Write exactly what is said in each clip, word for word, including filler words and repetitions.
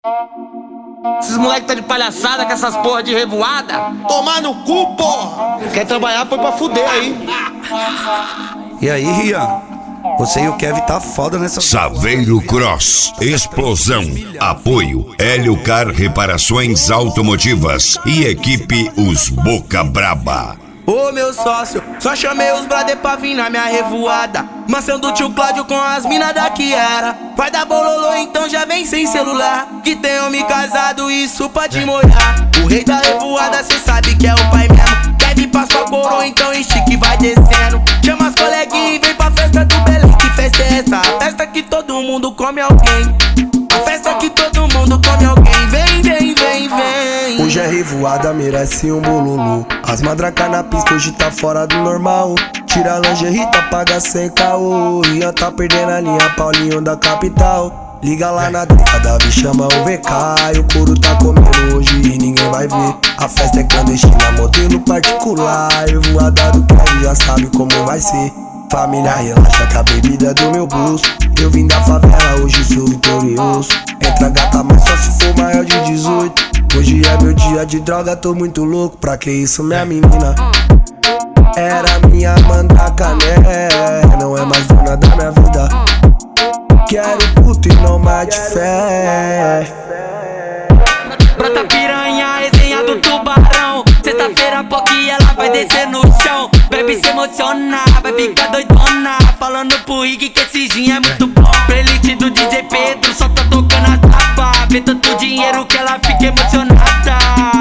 Esses moleque tá de palhaçada com essas porra de revoada. Tomar no cu, porra! Quer trabalhar, foi pra fuder aí. E aí, Rian? Você e o Kevin tá foda nessa... Saveiro Cross, explosão, apoio, Hélio Car Reparações Automotivas e equipe Os Boca Braba. Ô meu sócio, só chamei os brother pra vir na minha revoada. Mansão do tio Cláudio com as minas da Kiara. Vai dar bololô, então já vem sem celular. Que tem homem casado, isso pode molhar. O rei da revoada, cê sabe que é o pai mesmo. Kevin passa pra coroa, então estique vai descendo. Chama as coleguinhas e vem pra festa do Belém. Que festa é essa? A festa que todo mundo come alguém. A festa que todo mundo come alguém. Vem, vem, vem, vem. Hoje é revoada, merece um bololô. As madraca na pista hoje tá fora do normal. Tira a lingerie, tá paga sem caô. Rian tá perdendo a linha, Paulinho da capital. Liga lá na década, me chama o V K. E o couro tá comendo hoje e ninguém vai ver. A festa é clandestina, modelo particular. Revoada do Kevin, já sabe como vai ser. Família, relaxa que a bebida é do meu bolso. Eu vim da favela, hoje sou vitorioso. Entra gata, mas só se for maior de dezoito. Hoje é meu dia de droga, tô muito louco. Pra que isso, minha menina? Era minha mandaca, né? Não é mais dona da minha vida. Quero puto e não mate fé. Brota piranha, resenha do tubarão. Sexta-feira, POC, ela vai descer no chão. Bebe se emocionar, vai ficar doidona. Falando pro Rig que esse gin é muito bom. Playlist do D J Pedro, só tá tocando a tapa. Vê tanto dinheiro que ela fica emocionada.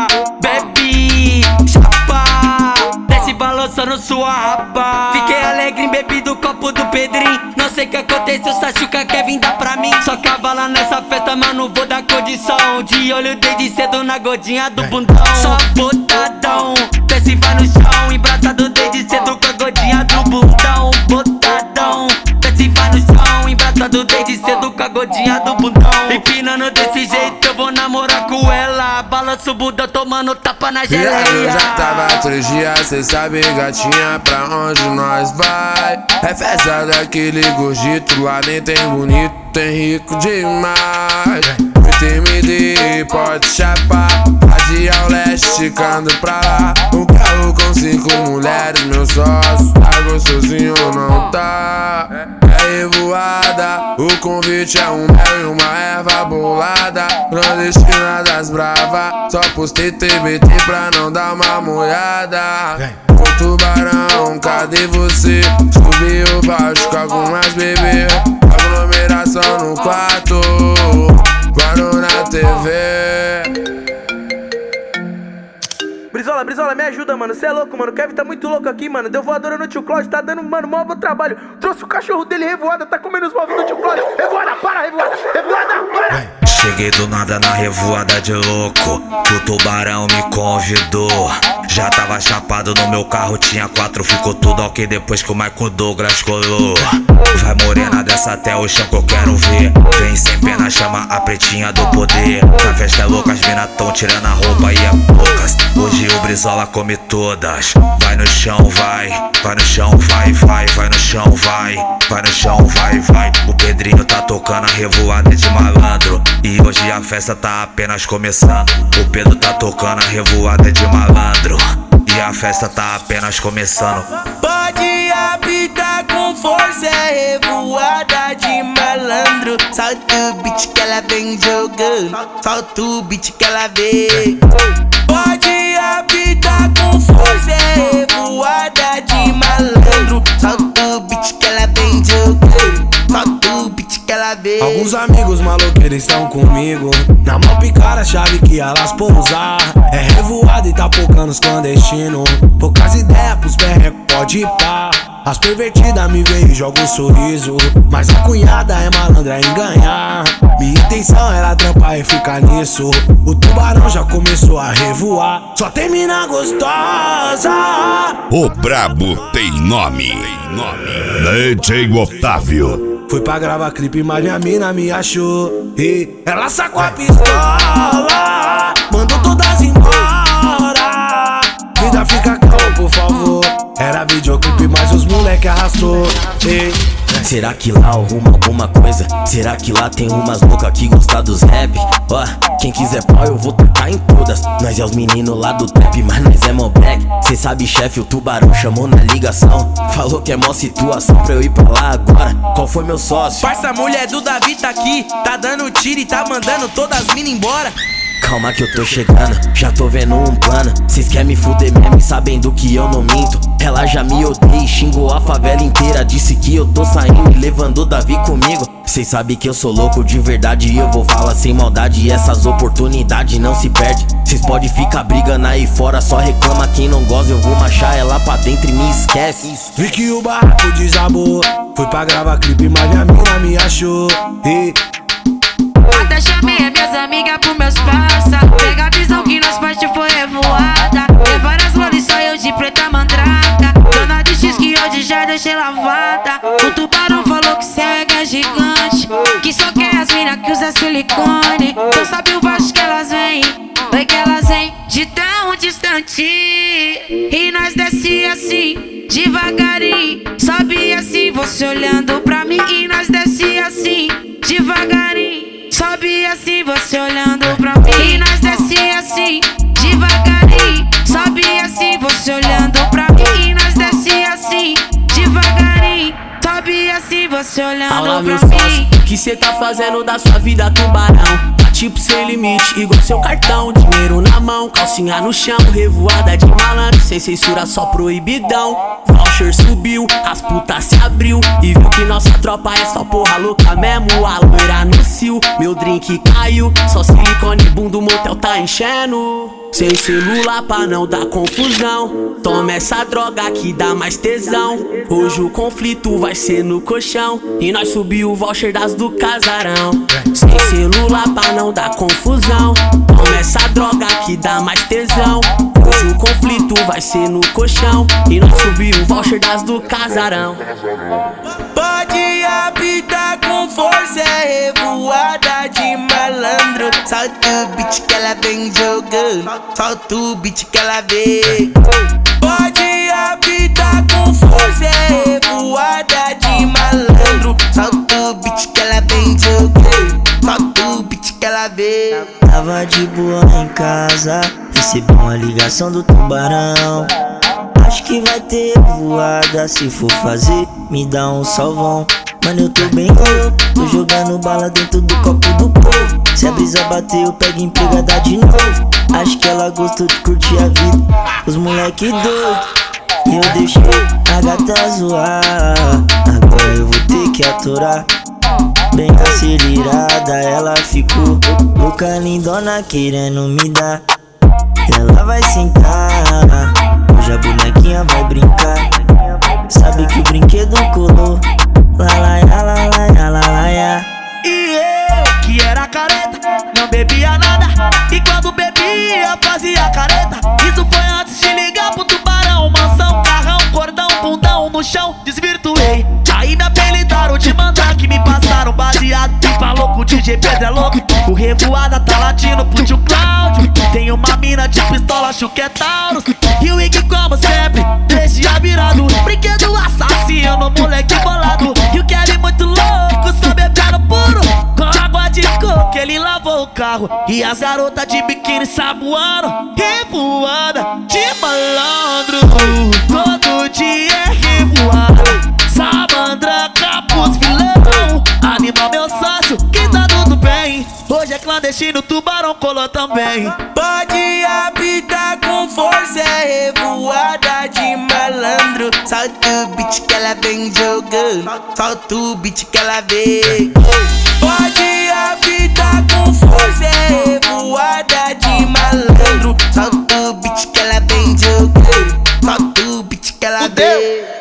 Bebe, chapa, desce balançando sua rapa. Fiquei alegre, bebi do copo do Pedrinho. Não sei o que aconteceu, Sachuca quer vir dar pra mim. Só cavala nessa festa, mas não vou dar condição. De olho desde cedo na godinha do bundão. Só botadão, desce e vai no chão. Embraçado desde cedo com a godinha do bundão. Botadão, desce e vai no chão. Embraçado desde cedo com a godinha do bundão. Empinando desse jeito eu vou namorar com ela. Balança o bundão tomando tapa na geleia. Eu já tava três dias, cê sabe gatinha, pra onde nós vai? É festa daquele gordito, lá nem tem bonito, tem rico demais. Muito M D, pode chapar, de ao leste, esticando pra lá. Um carro com cinco mulheres, meu sócio, tá gostosinho ou não tá? É revoada, o convite é um mel e uma erva bolada. Clandestina das brava, só postei T B T pra não dar uma molhada. Ô tubarão, cadê você? Subi o baixo com algumas bebê. Aglomeração no quarto, guardo na T V. Brizola, Brizola, me ajuda, mano. Cê é louco, mano. O Kevin tá muito louco aqui, mano. Deu voadora no tio Cláudio, tá dando, mano, mó bom trabalho. Trouxe o cachorro dele revoada, tá comendo os móveis do tio Cláudio. Revoada, para, revoada, revoada, para! Cheguei do nada na revoada de louco, que o tubarão me convidou. Já tava chapado no meu carro, tinha quatro, ficou tudo ok depois que o Michael Douglas colou. Vai morena dessa até o chão que eu quero ver. Vem sem pena, chama a pretinha do poder. A festa é louca, as mina tão tirando a roupa e é poucas. Hoje o Brizola come todas. Vai no chão, vai, vai no chão, vai, vai, vai no chão, vai, vai no chão, vai, vai. O Pedrinho tá tocando a revoada de malandro. E hoje a festa tá apenas começando. O Pedro tá tocando a revoada de malandro. E a festa tá apenas começando. Pode apitar com força, é revoada de malandro. Solta o beat que ela vem jogando, solta o beat que ela vem. Pode apitar com força, é revoada de malandro. Solta o beat que ela vem jogando, solta o beat que ela vem. Alguns amigos maluqueiros estão comigo. Na mão picar a chave que elas pousar. É revoada e tá focando os clandestinos. Poucas ideias pros perrecos, pode ir pá. As pervertidas me veem e jogam um sorriso. Mas a cunhada é malandra em ganhar. Minha intenção era trampar e ficar nisso. O tubarão já começou a revoar. Só tem mina gostosa. O brabo tem nome. D J Otávio. Fui pra gravar clipe, mas minha mina me achou. E ela sacou a pistola, mandou todas embora. Vida fica calma, por favor. Era videoclipe, mas os moleque arrastou. E Será que lá arruma alguma coisa? Será que lá tem umas loucas que gostam dos rap? Ó, quem quiser pau eu vou tacar em todas. Nós é os meninos lá do trap, mas nós é mó black. Cê sabe, chefe, o tubarão chamou na ligação. Falou que é mó situação pra eu ir pra lá agora. Qual foi meu sócio? Parça, a mulher do Davi tá aqui, tá dando tiro e tá mandando todas as minas embora. Calma que eu tô chegando, já tô vendo um plano. Cês querem me fuder mesmo sabendo que eu não minto. Ela já me odeia e xingou a favela inteira. Disse que eu tô saindo e levando o Davi comigo. Cês sabem que eu sou louco de verdade e eu vou falar sem maldade. E essas oportunidades não se perde. Cês pode ficar brigando aí fora, só reclama quem não gosta. Eu vou marchar ela pra dentro e me esquece. Vi que o barraco desabou, fui pra gravar clipe mas minha mina me achou. E até chamei as minhas amigas pro meus parça. Pega a visão que nós parte foi revoada. Tem várias lolis, só eu de preta mandraca. Dona de X que hoje já deixei lavada. O tubarão falou que céu é gigante, que só quer as mina que usa silicone. Tu sabe o baixo que elas vêm, vai que elas vêm de tão distante. E nós desce assim, devagarinho. Sobe assim, você olhando pra mim. E nós desce assim, devagarinho. Sobe assim, você olhando pra mim. E nós desce assim, devagarinho. Sobe assim, você olhando pra mim. E nós desce assim, devagarinho. Sobe assim, você olhando Fala, pra mim. mim. O que cê tá fazendo da sua vida, tubarão? Tá tipo sem limite, igual seu cartão. Dinheiro na mão, calcinha no chão. Revoada de malandro, sem censura, só proibidão. Voucher subiu, as putas se abriu e viu que nossa tropa é só porra louca mesmo. A loira no cio, meu drink caiu. Só silicone, bundo, o motel tá enchendo. Sem celular pra não dar confusão. Toma essa droga que dá mais tesão. Hoje o conflito vai ser no colchão e nós subiu o voucher das do casarão. Sem celular pra não dar confusão. Toma essa droga que dá mais tesão. Hoje o conflito vai ser no colchão e nós subiu o voucher das do casarão. Pode apitar com força, é revoada de malandro. Solta o beat que ela vem jogando, solta o beat que ela vem. Pode apitar com força, é revoada de malandro. Solta o beat que ela vem jogando, solta o beat que ela vem. Tava de boa em casa, recebi uma ligação do tubarão. Acho que vai ter voada, se for fazer, me dá um salvão. Mano, eu tô bem louco, tô jogando bala dentro do copo do povo. Se a brisa bater, eu pego empregada de novo. Acho que ela gostou de curtir a vida, os moleque doido. E eu deixei a gata zoar, agora eu vou ter que aturar. Bem acelerada, ela ficou louca, lindona, querendo me dar. Ela vai sentar, hoje a bonequinha vai brincar. Sabe que o brinquedo colou. Lalaia, lalaia, lalaia. E eu, que era careta, não bebia nada. E quando bebia, fazia careta. Isso foi antes de ligar pro tubarão. Mansão, carrão, cordão, bundão no chão, desvirtuei. Aí me apelidaram de mandrake, me passaram baseado. E falou que o D J Pedro é louco. O revoada tá latindo pro tio Cláudio. Tem uma mina de pistola, acho que é Taurus. E o Ig, como sempre, deixa virado. Brinquedo assassino, moleque bolado. E o Kelly muito louco, só bebendo puro. Com água de coco, ele lavou o carro. E as garotas de biquíni saboando. Revoada de malandro, todo dia é revoada. Sabandra, capuz, vilão. Anima meu sócio, que tá tudo bem. Hoje é clandestino, tubarão colou também. Pode apitar com força, é revoada de malandro. Solta o beat que ela vem jogando, solta o beat que ela vem. Pode apitar com força, é revoada de malandro. Solta o beat que ela vem jogando, solta o beat que ela vem.